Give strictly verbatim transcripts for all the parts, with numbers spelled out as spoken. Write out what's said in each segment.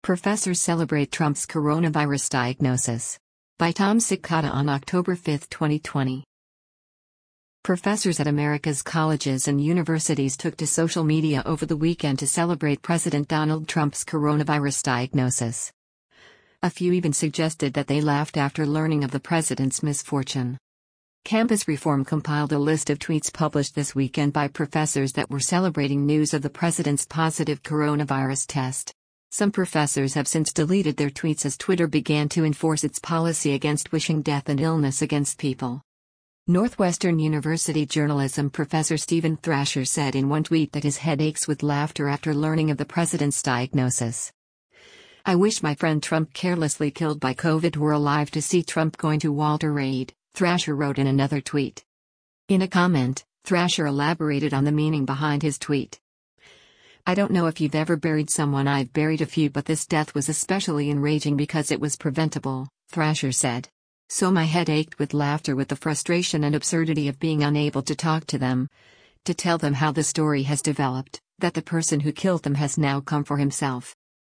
Professors celebrate Trump's coronavirus diagnosis. By Tom Sikata on October fifth, twenty twenty. Professors at America's colleges and universities took to social media over the weekend to celebrate President Donald Trump's coronavirus diagnosis. A few even suggested that they laughed after learning of the president's misfortune. Campus Reform compiled a list of tweets published this weekend by professors that were celebrating news of the president's positive coronavirus test. Some professors have since deleted their tweets as Twitter began to enforce its policy against wishing death and illness against people. Northwestern University journalism professor Stephen Thrasher said in one tweet that his head aches with laughter after learning of the president's diagnosis. "I wish my friend Trump, carelessly killed by COVID, were alive to see Trump going to Walter Reed," Thrasher wrote in another tweet. In a comment, Thrasher elaborated on the meaning behind his tweet. "I don't know if you've ever buried someone. I've buried a few, but this death was especially enraging because it was preventable," Thrasher said. "So my head ached with laughter with the frustration and absurdity of being unable to talk to them, to tell them how the story has developed, that the person who killed them has now come for himself."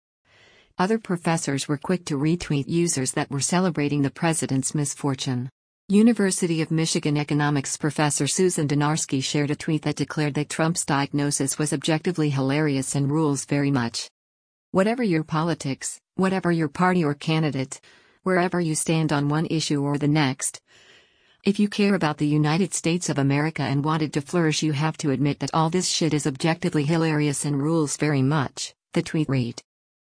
Other professors were quick to retweet users that were celebrating the president's misfortune. University of Michigan economics professor Susan Dynarski shared a tweet that declared that Trump's diagnosis was objectively hilarious and rules very much. "Whatever your politics, whatever your party or candidate, wherever you stand on one issue or the next, if you care about the United States of America and want it to flourish, you have to admit that all this shit is objectively hilarious and rules very much," the tweet read.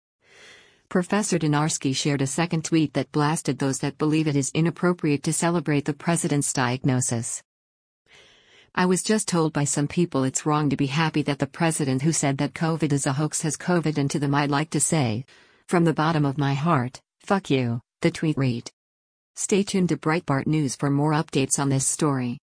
Professor Dynarski shared a second tweet that blasted those that believe it is inappropriate to celebrate the president's diagnosis. "I was just told by some people it's wrong to be happy that the president who said that COVID is a hoax has COVID, and to them I'd like to say, from the bottom of my heart, fuck you," the tweet read. Stay tuned to Breitbart News for more updates on this story.